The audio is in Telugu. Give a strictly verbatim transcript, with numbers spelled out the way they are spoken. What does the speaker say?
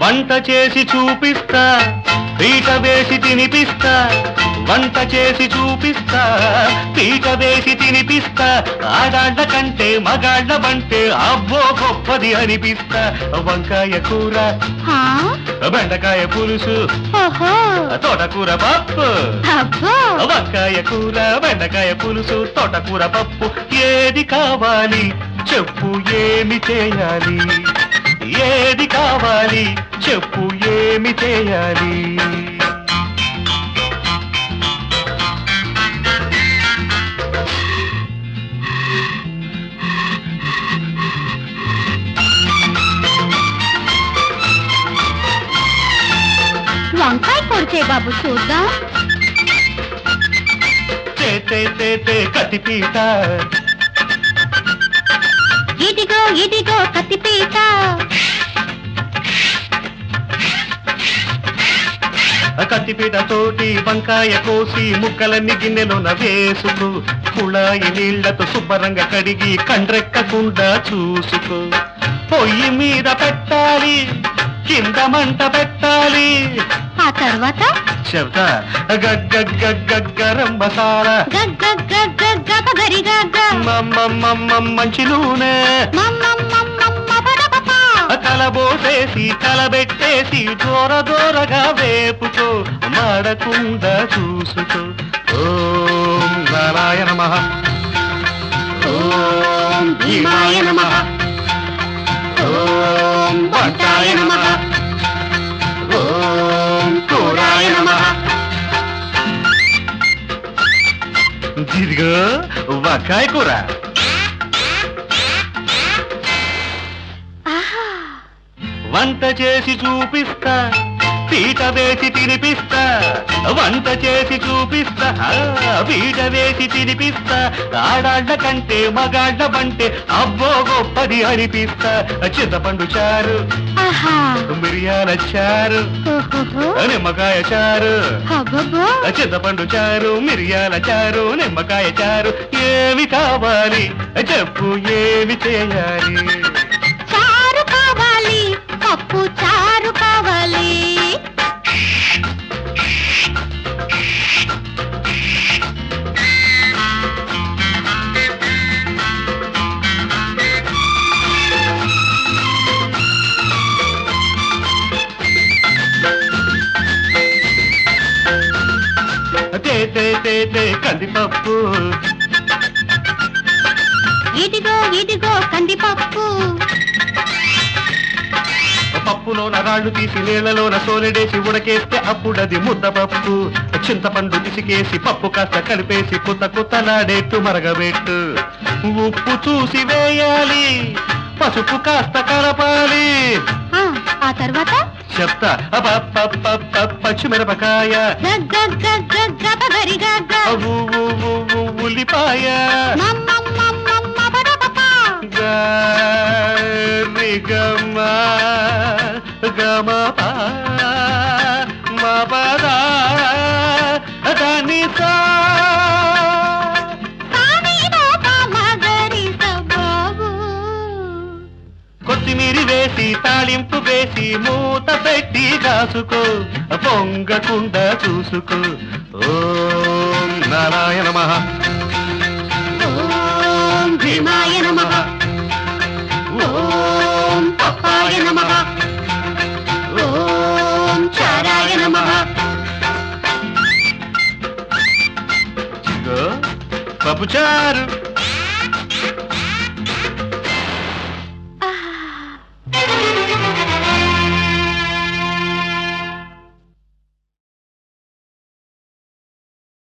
వంట చేసి చూపిస్తా పీట వేసి తినిపిస్తా వంట చేసి చూపిస్తా పీట వేసి తినిపిస్తా ఆడాళ్ళ కంటే మగాళ్ళ వంటే అబ్బో గొప్పది అనిపిస్తా వంకాయ కూర బెండకాయ పులుసు తోటకూర పప్పు వంకాయ కూర బెండకాయ పులుసు తోటకూర పప్పు ఏది కావాలి చెప్పు ఏమి చేయాలి ఏది కావాలి చెప్పు ఏమి చేయాలి వంకాయ కొడితే బాబు చూద్దాం కత్తిపీట ఇదిగో ఇదిగో కత్తిపీట కత్తిపీట తోటి వంకాయ కోసి ముక్కలన్నీ గిన్నెలోన వేసుకో కుళాయి నీళ్లతో శుభ్రంగా కడిగి కండ్రెక్కకుండా చూసుకో పొయ్యి మీద పెట్టాలి కింద మంట పెట్టాలి ఆ తర్వాత చెప్తా గగ్గరం మసాలా మంచి నూనె కలబోసేసి కలబెట్టేసి దూర దూరగా వేపుకో మాడకుండా చూసుకో ఓం నారాయణ నమః ఓం భీమాయ నమః ఓం వంకాయ నమః ఓం కూరాయ నమః ఇదిగో వంకాయ కూర వంట చేసి చూపిస్తా పీట వేసి తినిపిస్తా వంట చేసి చూపిస్తా పీట వేసి తినిపిస్తా ఆడాళ్ళ కంటే మగాళ్ళ వంటే అబ్బో గొప్పది అనిపిస్తా చింతపండు చారు మిరియాల చారు నిమ్మకాయ చారు చింతపండు చారు మిరియాల చారు నిమ్మకాయ చారు ఏమి కావాలి చెప్పు ఏమి చేయాలి చారు కావాలి పప్పు చారు కావాలి కందిపప్పు ఇదిగో ఇదిగో కందిపప్పు పప్పులోన రాళ్ళు తీసి నీళ్లలోన సోలెడేసి ఉడకేస్తే అప్పుడది ముద్దపప్పు చింతపండు పిసికేసి పప్పు కాస్త కలిపేసి కుత్త కుత్తలాడేట్టు మరగబెట్టు ఉప్పు చూసి వేయాలి పసుపు కాస్త కలపాలి ఆ తర్వాత చెప్తా పచ్చిమిరపకాయ ఉల్లిపాయ గమ గమ మపదా ధనిసా కొత్తిమీరి వేసి తాళింపు వేసి మూత పెట్టి కాసుకో పొంగకుండా చూసుకో ఓం నారాయణ నమః ఓం భీమాయ నమః ఓం పప్పాయ నమః ఓం చారాయ నమః పప్పు చారు